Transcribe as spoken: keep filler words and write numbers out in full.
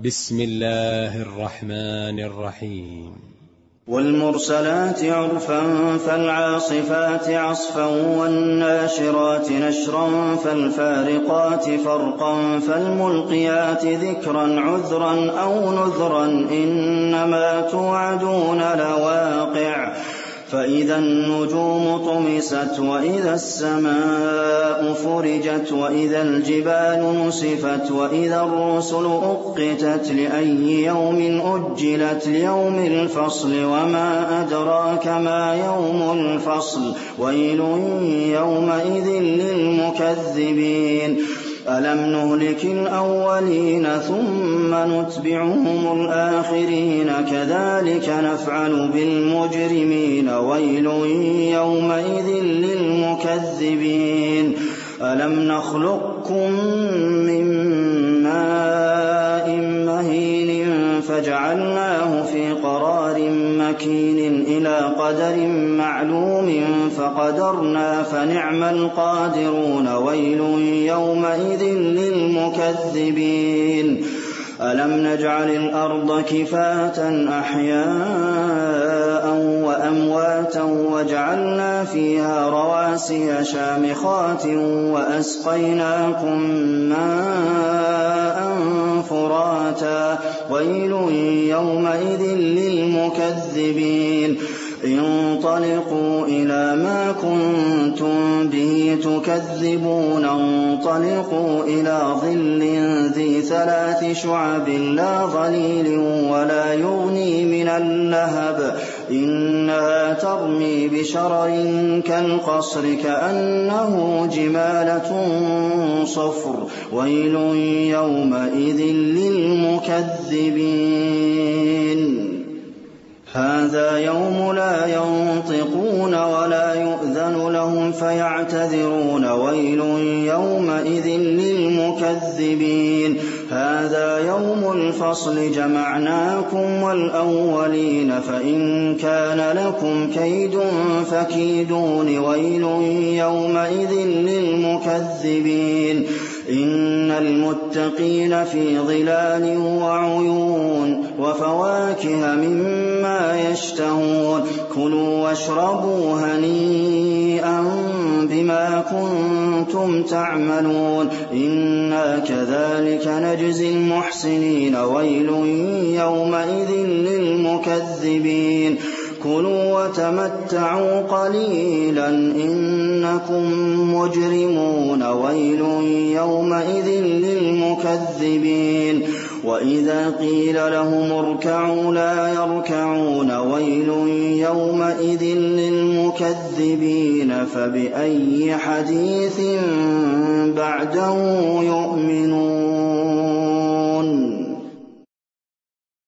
بسم الله الرحمن الرحيم. والمرسلات عرفا فالعاصفات عصفا والناشرات نشرا فالفارقات فرقا فالملقيات ذكرا عذرا أو نذرا إنما توعدون لواقع فإذا النجوم طمست وإذا السماء فرجت وإذا الجبال نسفت وإذا الرسل أقتت لأي يوم أجلت ليوم الفصل وما أدراك ما يوم الفصل ويل يومئذ للمكذبين ألم نهلك الأولين ثم نتبعهم الآخرين كذلك نفعل بالمجرمين ويل يومئذ للمكذبين ألم نخلقكم من ماء مهين فجعلناه في قرار مكين إلى قدر معلوم فقدرنا فنعم القادرون ويل يومئذ للمكذبين ألم نجعل الأرض كفاة أحياء وأمواتا وجعلنا فيها رواسي شامخات وأسقيناكم ماء فراتا ويل يومئذ للمكذبين انطلقوا إلى ما كنتم به تكذبون انطلقوا إلى ظل ذي ثلاث شعب لا ظليل ولا يغني من اللهب إنها ترمي بشرر كالقصر كأنه جمالة صفر ويل يومئذ للمكذبين هذا يوم لا ينطقون ولا يؤذن لهم فيعتذرون ويل يومئذ للمكذبين هذا يوم الفصل جمعناكم والأولين فإن كان لكم كيد فكيدون ويل يومئذ للمكذبين إن المتقين في ظلال وعيون وفواكه مما يشتهون كلوا واشربوا هنيئا بما كنتم تعملون إنا كذلك نجزي المحسنين ويل يومئذ للمكذبين كلوا وتمتعوا قليلا إنكم مجرمون ويل يومئذ للمكذبين وإذا قيل لهم اركعوا لا يركعون ويل يومئذ للمكذبين فبأي حديث بعده يؤمنون.